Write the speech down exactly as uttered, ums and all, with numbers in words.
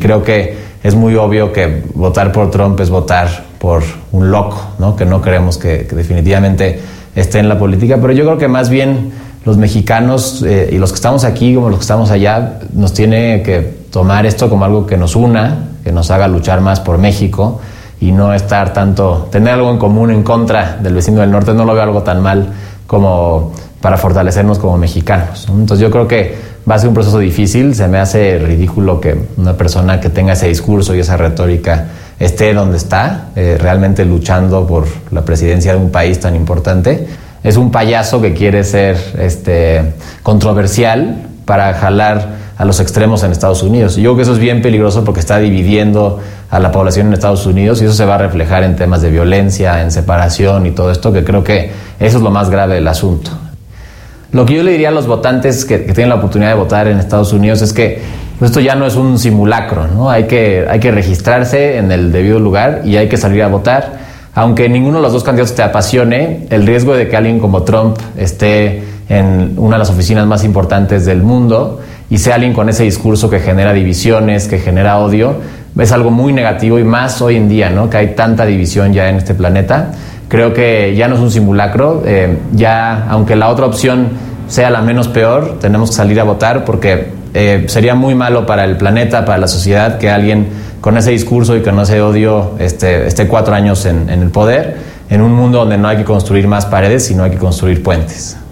creo que es muy obvio que votar por Trump es votar por un loco, ¿no? Que no queremos que, que definitivamente esté en la política, pero yo creo que más bien los mexicanos eh, y los que estamos aquí como los que estamos allá, nos tiene que tomar esto como algo que nos una, que nos haga luchar más por México y no estar tanto, tener algo en común en contra del vecino del norte. No lo veo algo tan mal como para fortalecernos como mexicanos, ¿no? Entonces yo creo que va a ser un proceso difícil. Se me hace ridículo que una persona que tenga ese discurso y esa retórica esté donde está, eh, realmente luchando por la presidencia de un país tan importante. Es un payaso que quiere ser este, controversial para jalar a los extremos en Estados Unidos. Y yo creo que eso es bien peligroso porque está dividiendo a la población en Estados Unidos y eso se va a reflejar en temas de violencia, en separación y todo esto, que creo que eso es lo más grave del asunto. Lo que yo le diría a los votantes que, que tienen la oportunidad de votar en Estados Unidos es que pues, esto ya no es un simulacro, ¿no? Hay que, hay que registrarse en el debido lugar y hay que salir a votar. Aunque ninguno de los dos candidatos te apasione, el riesgo de que alguien como Trump esté en una de las oficinas más importantes del mundo y sea alguien con ese discurso que genera divisiones, que genera odio, es algo muy negativo y más hoy en día, ¿no? Que hay tanta división ya en este planeta. Creo que ya no es un simulacro, eh, ya aunque la otra opción sea la menos peor, tenemos que salir a votar porque eh, sería muy malo para el planeta, para la sociedad, que alguien con ese discurso y con ese odio este, esté cuatro años en, en el poder, en un mundo donde no hay que construir más paredes, sino hay que construir puentes.